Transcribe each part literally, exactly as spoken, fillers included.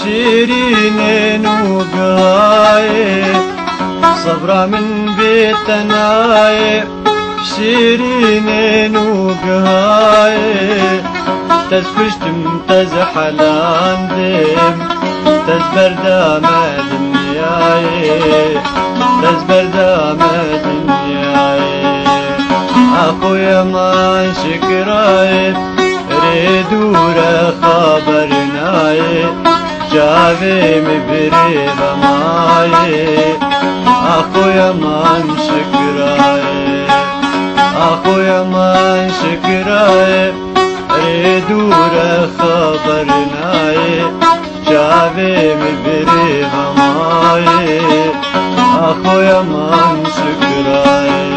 شيرين وقاي صبرا من بيتناي شيرين وقاي تزفشتم تزحلان ديم تزبردا ما دنياي تزبردا ما دنياي أخويا ما شكراي ريدورا خبرناي جاوي مبريبا ماي أخويا ما شكراي أخويا ما شكراي ريدورا خبرناي جاوي مبريبا ماي أخويا ما شكراي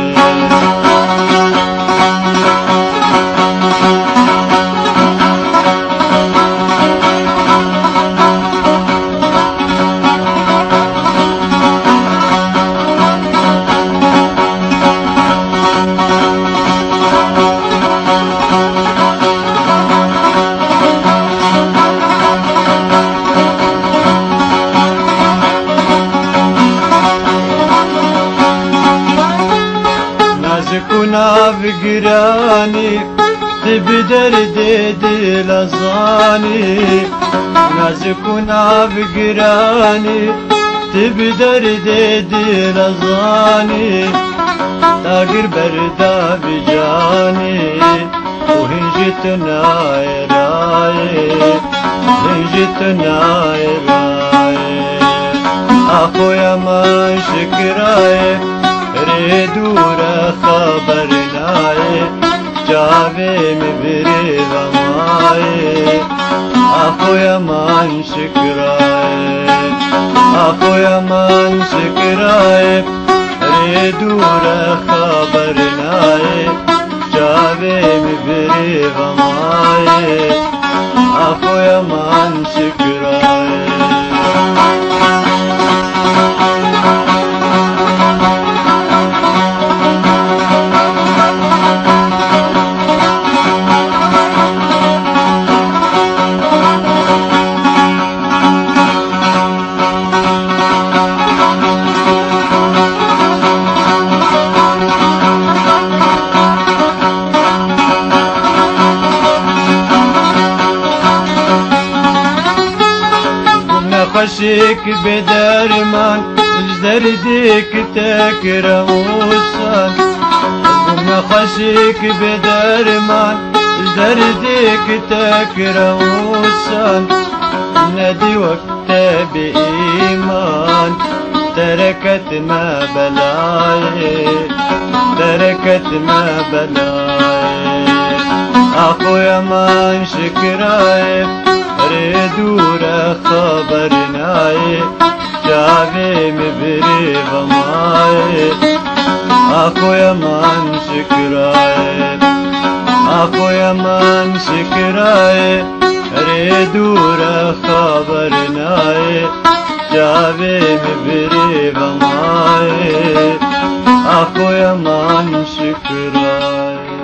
كنا بقراني تبدر ديدي لزاني نازكنا بقراني تبدر ديدي لزاني تاقر بردا بجاني وهنجتنا يراي هنجتنا يراي أخويا ما شكراي ريدورا خبرناي جاوي مبريبا ماي أخويا من شكراي أخويا من شكراي ريدورا خبرناي جاوي مبريبا ماي أخويا من شكراي خشيك بدرمان جدرديك تكرموسان قمنا خشيك بدرمان جدرديك تكرموسان نادي وقت بإيمان تركت ما بلاي تركت ما بلاي أخويا ما شكراي ريدورا خبرناي جاوي مبريبا ماي أخويا من شكراي أخويا من شكراي ريدورا خبرناي جاوي مبريبا